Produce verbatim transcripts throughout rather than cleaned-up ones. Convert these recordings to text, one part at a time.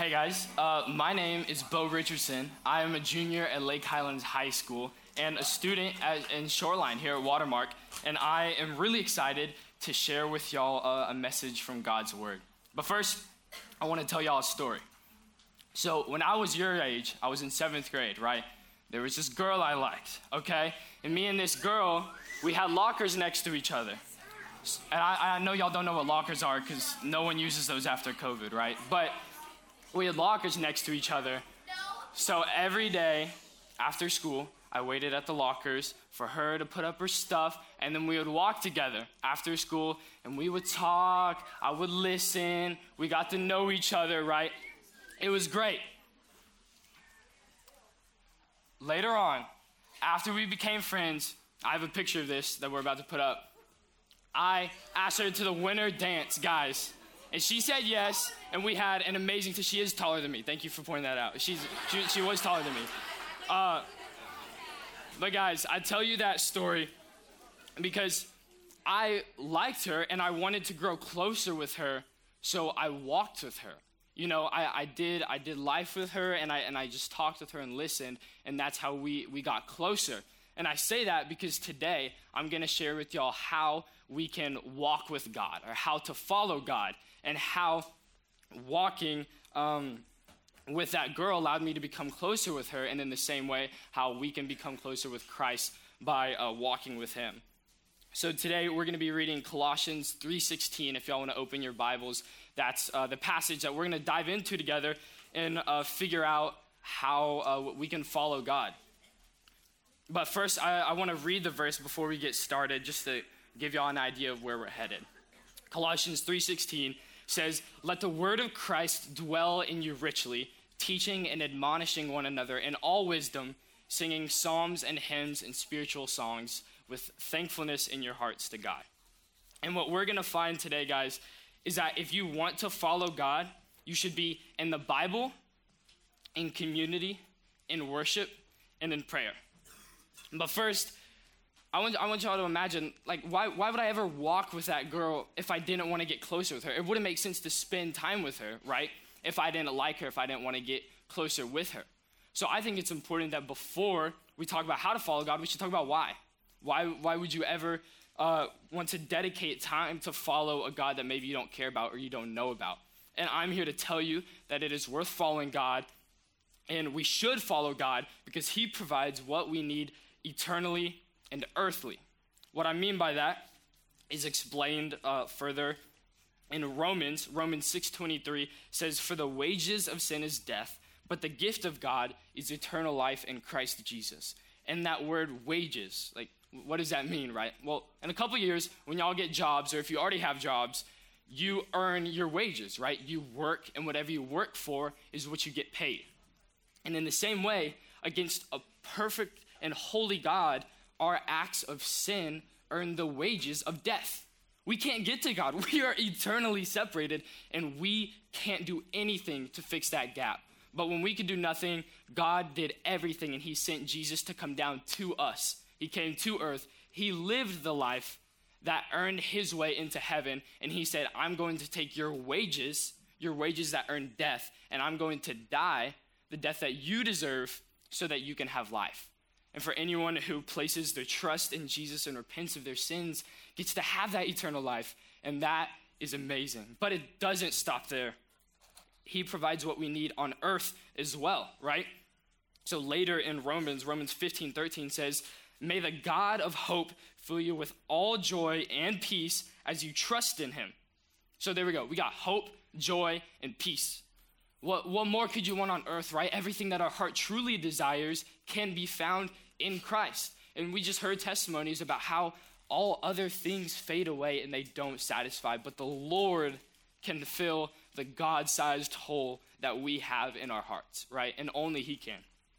Hey guys, uh, my name is Bo Richardson. I am a junior at Lake Highlands High School and a student at, in Shoreline here at Watermark, and I am really excited to share with y'all uh, a message from God's Word. But first, I want to tell y'all a story. So when I was your age, I was in seventh grade, right? There was this girl I liked, okay? And me and this girl, we had lockers next to each other. And I, I know y'all don't know what lockers are because no one uses those after COVID, right? But we had lockers next to each other. So every day after school, I waited at the lockers for her to put up her stuff, and then we would walk together after school, and we would talk. I would listen. We got to know each other, right? It was great. Later on, after we became friends, I have a picture of this that we're about to put up. I asked her to the winter dance, guys. And she said yes, and we had an amazing, she is taller than me. Thank you for pointing that out. She's, she, she was taller than me. Uh, but guys, I tell you that story because I liked her and I wanted to grow closer with her, so I walked with her. You know, I, I did I did life with her, and I and I just talked with her and listened, and that's how we, we got closer. And I say that because today I'm going to share with y'all how we can walk with God, or how to follow God, and how walking um, with that girl allowed me to become closer with her, and in the same way, how we can become closer with Christ by uh, walking with him. So today we're going to be reading Colossians three sixteen. If y'all want to open your Bibles, that's uh, the passage that we're going to dive into together and uh, figure out how uh, we can follow God. But first, I, I want to read the verse before we get started, just to give y'all an idea of where we're headed. Colossians three sixteen says, "Let the word of Christ dwell in you richly, teaching and admonishing one another in all wisdom, singing psalms and hymns and spiritual songs with thankfulness in your hearts to God." And what we're going to find today, guys, is that if you want to follow God, you should be in the Bible, in community, in worship, and in prayer. But first, I want, I want y'all to imagine, like, why, why would I ever walk with that girl if I didn't want to get closer with her? It wouldn't make sense to spend time with her, right? If I didn't like her, if I didn't want to get closer with her. So I think it's important that before we talk about how to follow God, we should talk about why. Why, why would you ever uh, want to dedicate time to follow a God that maybe you don't care about or you don't know about? And I'm here to tell you that it is worth following God, and we should follow God because he provides what we need eternally and earthly. What I mean by that is explained uh, further in Romans. Romans six twenty-three says, "For the wages of sin is death, but the gift of God is eternal life in Christ Jesus." And that word wages, like, what does that mean, right? Well, in a couple years, when y'all get jobs, or if you already have jobs, you earn your wages, right? You work, and whatever you work for is what you get paid. And in the same way, against a perfect and holy God, our acts of sin earn the wages of death. We can't get to God. We are eternally separated, and we can't do anything to fix that gap. But when we could do nothing, God did everything, and he sent Jesus to come down to us. He came to earth. He lived the life that earned his way into heaven, and he said, "I'm going to take your wages, your wages that earn death, and I'm going to die the death that you deserve so that you can have life." And for anyone who places their trust in Jesus and repents of their sins gets to have that eternal life, and that is amazing. But it doesn't stop there. He provides what we need on earth as well, right? So later in Romans, Romans fifteen thirteen says, "May the God of hope fill you with all joy and peace as you trust in him." So there we go. We got hope, joy, and peace. What, what more could you want on earth, right? Everything that our heart truly desires can be found in Christ. And we just heard testimonies about how all other things fade away and they don't satisfy, but the Lord can fill the God-sized hole that we have in our hearts, right? And only he can.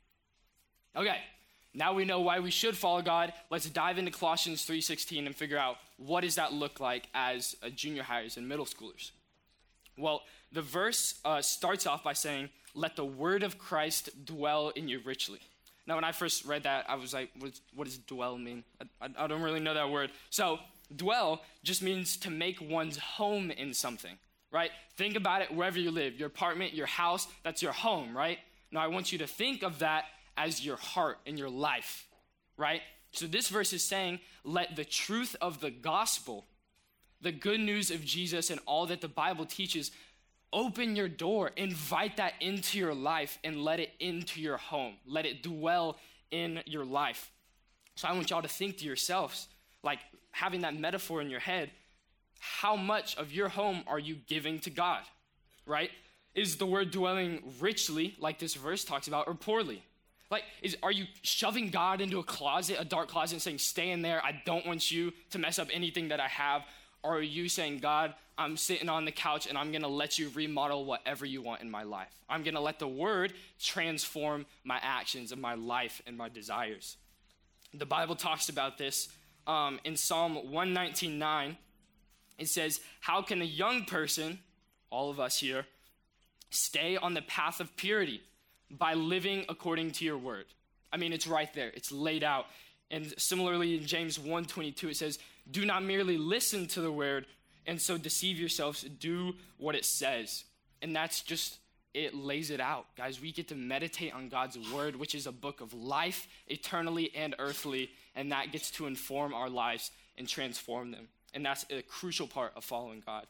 Okay, now we know why we should follow God. Let's dive into Colossians three sixteen and figure out what does that look like as uh, junior hires and middle schoolers. Well, the verse uh, starts off by saying, "Let the word of Christ dwell in you richly." Now, when I first read that, I was like, what, is, what does dwell mean? I, I, I don't really know that word. So dwell just means to make one's home in something, right? Think about it wherever you live, your apartment, your house, that's your home, right? Now I want you to think of that as your heart and your life, right? So this verse is saying, let the truth of the gospel, the good news of Jesus and all that the Bible teaches, open your door, invite that into your life and let it into your home. Let it dwell in your life. So I want y'all to think to yourselves, like having that metaphor in your head, how much of your home are you giving to God, right? Is the word dwelling richly, like this verse talks about, or poorly? Like, is are you shoving God into a closet, a dark closet, and saying, stay in there, I don't want you to mess up anything that I have? Or are you saying, God, I'm sitting on the couch and I'm gonna let you remodel whatever you want in my life. I'm gonna let the word transform my actions and my life and my desires. The Bible talks about this um, in Psalm one nineteen nine. It says, how can a young person, all of us here, stay on the path of purity? By living according to your word. I mean, it's right there. It's laid out. And similarly in James one twenty-two, it says, do not merely listen to the word and so deceive yourselves. Do what it says. And that's just, it lays it out. Guys, we get to meditate on God's word, which is a book of life, eternally and earthly. And that gets to inform our lives and transform them. And that's a crucial part of following God.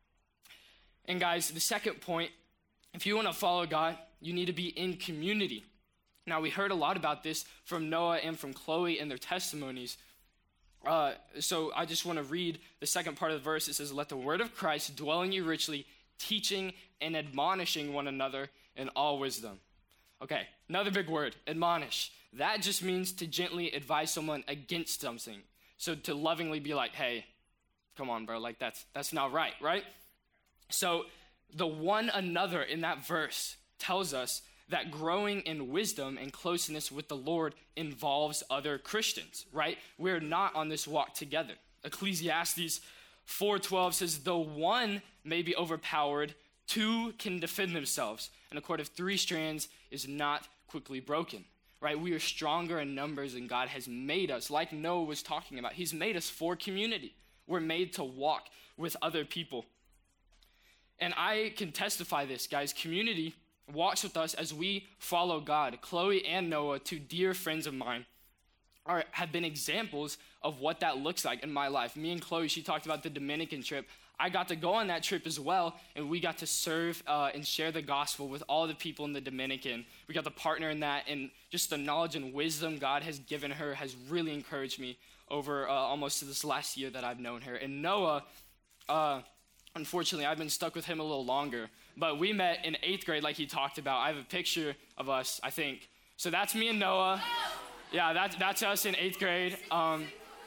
And guys, the second point, if you want to follow God, you need to be in community. Now, we heard a lot about this from Noah and from Chloe in their testimonies. Uh, so I just want to read the second part of the verse. It says, let the word of Christ dwell in you richly, teaching and admonishing one another in all wisdom. Okay, another big word, admonish. That just means to gently advise someone against something. So to lovingly be like, hey, come on, bro, like that's that's not right, right? So the one another in that verse tells us that growing in wisdom and closeness with the Lord involves other Christians, right? We're not on this walk together. Ecclesiastes four twelve says, though one may be overpowered, two can defend themselves, and a cord of three strands is not quickly broken, right? We are stronger in numbers than God has made us. Like Noah was talking about, he's made us for community. We're made to walk with other people. And I can testify this, guys. Community walks with us as we follow God. Chloe and Noah, two dear friends of mine, are have been examples of what that looks like in my life. Me and Chloe, she talked about the Dominican trip. I got to go on that trip as well, and we got to serve uh, and share the gospel with all the people in the Dominican. We got to partner in that, and just the knowledge and wisdom God has given her has really encouraged me over uh, almost this last year that I've known her. And Noah, uh, unfortunately, I've been stuck with him a little longer, but we met in eighth grade like he talked about. I have a picture of us, I think. So that's me and Noah. Yeah, that's, that's us in eighth grade. Um,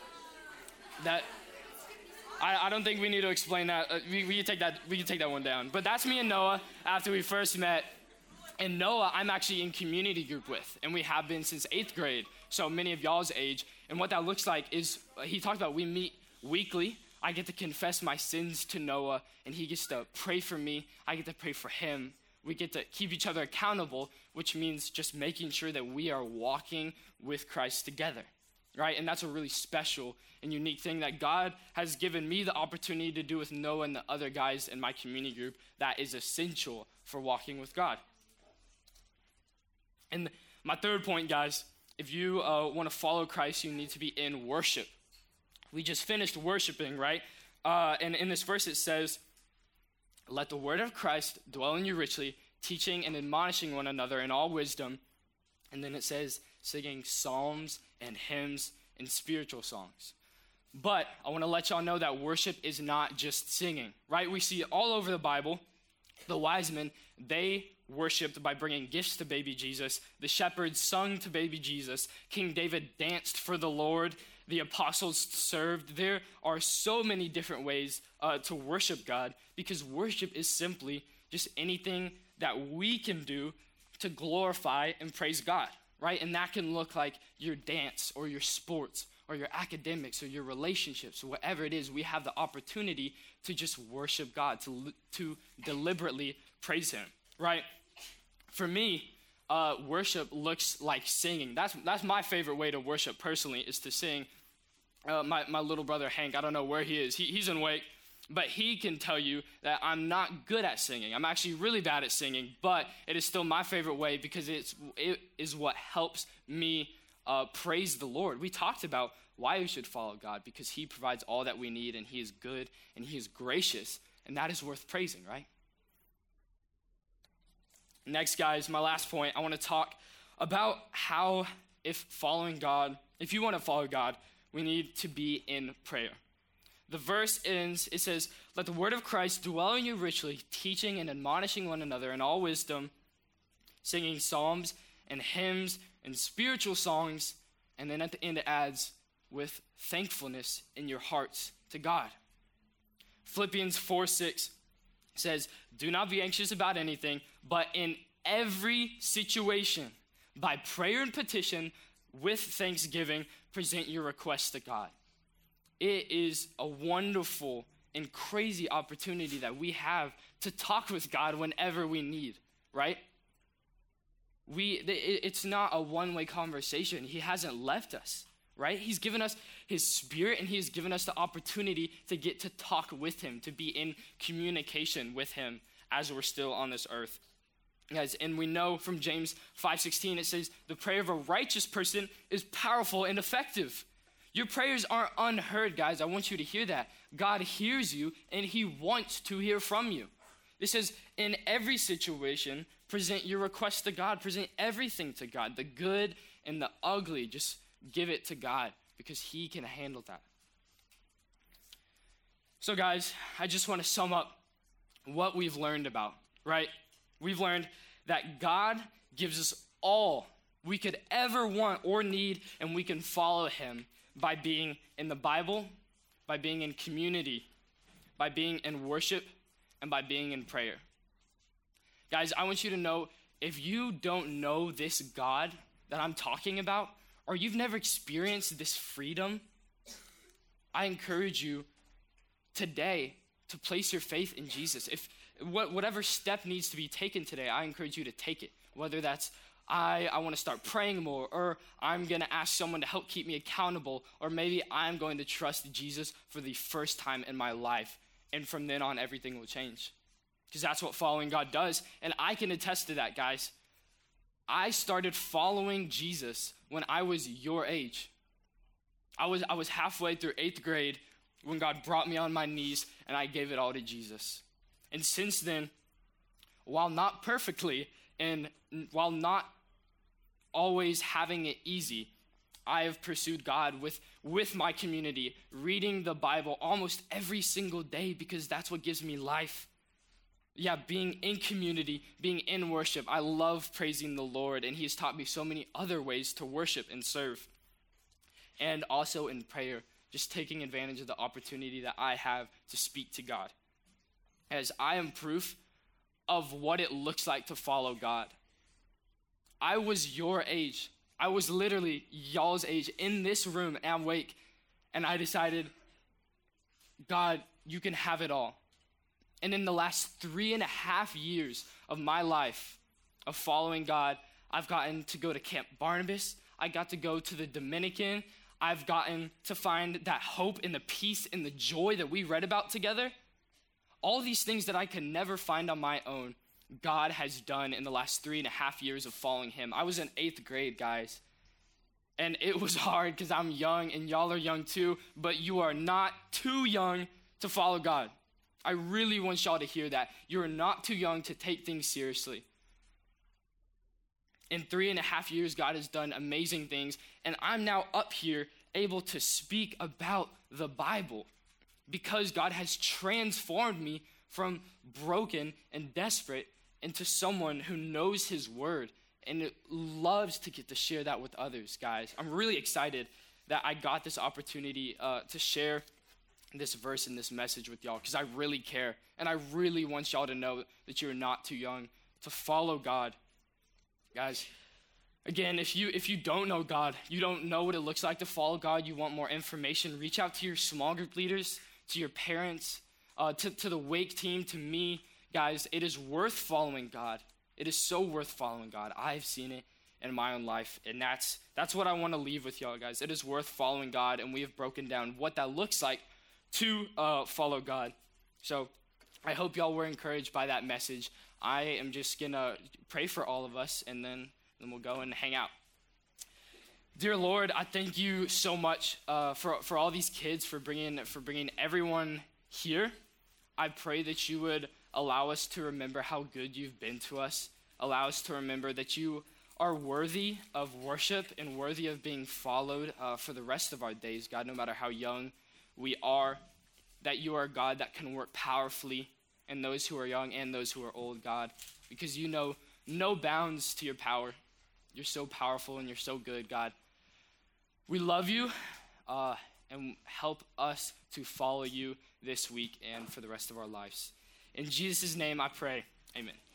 that I, I don't think we need to explain that. Uh, we, we, can take that. we can take that one down. But that's me and Noah after we first met. And Noah, I'm actually in community group with, and we have been since eighth grade, so many of y'all's age. And what that looks like is, uh, he talked about we meet weekly. I get to confess my sins to Noah, and he gets to pray for me. I get to pray for him. We get to keep each other accountable, which means just making sure that we are walking with Christ together, right? And that's a really special and unique thing that God has given me the opportunity to do with Noah and the other guys in my community group that is essential for walking with God. And my third point, guys, if you uh, want to follow Christ, you need to be in worship. We just finished worshiping, right? Uh, and in this verse it says, let the word of Christ dwell in you richly, teaching and admonishing one another in all wisdom. And then it says, singing psalms and hymns and spiritual songs. But I want to let y'all know that worship is not just singing, right? We see it all over the Bible. The wise men, they worshiped by bringing gifts to baby Jesus. The shepherds sung to baby Jesus. King David danced for the Lord. The apostles served. There are so many different ways uh, to worship God, because worship is simply just anything that we can do to glorify and praise God, right? And that can look like your dance or your sports or your academics or your relationships, or whatever it is. We have the opportunity to just worship God, to, to deliberately praise him, right? For me, uh, worship looks like singing. That's that's my favorite way to worship personally, is to sing. Uh, my, my little brother Hank, I don't know where he is. He, he's in Wake, But he can tell you that I'm not good at singing. I'm actually really bad at singing, but it is still my favorite way because it's, it is what helps me uh, praise the Lord. We talked about why we should follow God, because he provides all that we need, and he is good, and he is gracious, and that is worth praising, right? Next, guys, my last point, I want to talk about how if following God, if you want to follow God, we need to be in prayer. The verse ends, it says, "Let the word of Christ dwell in you richly, teaching and admonishing one another in all wisdom, singing psalms and hymns and spiritual songs," and then at the end it adds, "with thankfulness in your hearts to God." Philippians four six says, "Do not be anxious about anything, but in every situation, by prayer and petition, with thanksgiving, present your requests to God." It is a wonderful and crazy opportunity that we have to talk with God whenever we need, right? We, it's not a one-way conversation. He hasn't left us, right? He's given us his spirit, and he has given us the opportunity to get to talk with him, to be in communication with him as we're still on this earth. Guys, and we know from James five sixteen, it says, "The prayer of a righteous person is powerful and effective." Your prayers aren't unheard, guys. I want you to hear that. God hears you, and he wants to hear from you. This says, in every situation, present your request to God. Present everything to God, the good and the ugly. Just give it to God, because he can handle that. So, guys, I just want to sum up what we've learned about, right? We've learned that God gives us all we could ever want or need, and we can follow him by being in the Bible, by being in community, by being in worship, and by being in prayer. Guys, I want you to know, if you don't know this God that I'm talking about, or you've never experienced this freedom, I encourage you today to place your faith in Jesus. If what, whatever step needs to be taken today, I encourage you to take it. Whether that's, I, I want to start praying more, or I'm going to ask someone to help keep me accountable, or maybe I'm going to trust Jesus for the first time in my life. And from then on, everything will change. Because that's what following God does. And I can attest to that, guys. I started following Jesus when I was your age. I was, I was halfway through eighth grade when God brought me on my knees, and I gave it all to Jesus. And since then, while not perfectly, and while not always having it easy, I have pursued God with, with my community, reading the Bible almost every single day, because that's what gives me life. Yeah, being in community, being in worship. I love praising the Lord, and he has taught me so many other ways to worship and serve. And also in prayer, just taking advantage of the opportunity that I have to speak to God. As I am proof of what it looks like to follow God. I was your age. I was literally y'all's age in this room and awake, and I decided, God, you can have it all. And in the last three and a half years of my life of following God, I've gotten to go to Camp Barnabas. I got to go to the Dominican. I've gotten to find that hope and the peace and the joy that we read about together. All these things that I could never find on my own, God has done in the last three and a half years of following him. I was in eighth grade, guys. And it was hard because I'm young and y'all are young too, but you are not too young to follow God. I really want y'all to hear that. You're not too young to take things seriously. In three and a half years, God has done amazing things, and I'm now up here able to speak about the Bible because God has transformed me from broken and desperate into someone who knows his word and loves to get to share that with others, guys. I'm really excited that I got this opportunity uh, to share this verse and this message with y'all, because I really care, and I really want y'all to know that you're not too young to follow God. Guys, again, if you if you don't know God, you don't know what it looks like to follow God, you want more information, reach out to your small group leaders, to your parents, uh, to, to the Wake team, to me. Guys, it is worth following God. It is so worth following God. I've seen it in my own life, and that's that's what I want to leave with y'all, guys. It is worth following God, and we have broken down what that looks like to uh, follow God. So I hope y'all were encouraged by that message. I am just going to pray for all of us, and then, then we'll go and hang out. Dear Lord, I thank you so much uh, for, for all these kids, for bringing, for bringing everyone here. I pray that you would allow us to remember how good you've been to us. Allow us to remember that you are worthy of worship and worthy of being followed uh, for the rest of our days, God, no matter how young we are, that you are a God that can work powerfully in those who are young and those who are old, God, because you know no bounds to your power. You're so powerful and you're so good, God. We love you, uh, and help us to follow you this week and for the rest of our lives. In Jesus' name I pray, amen.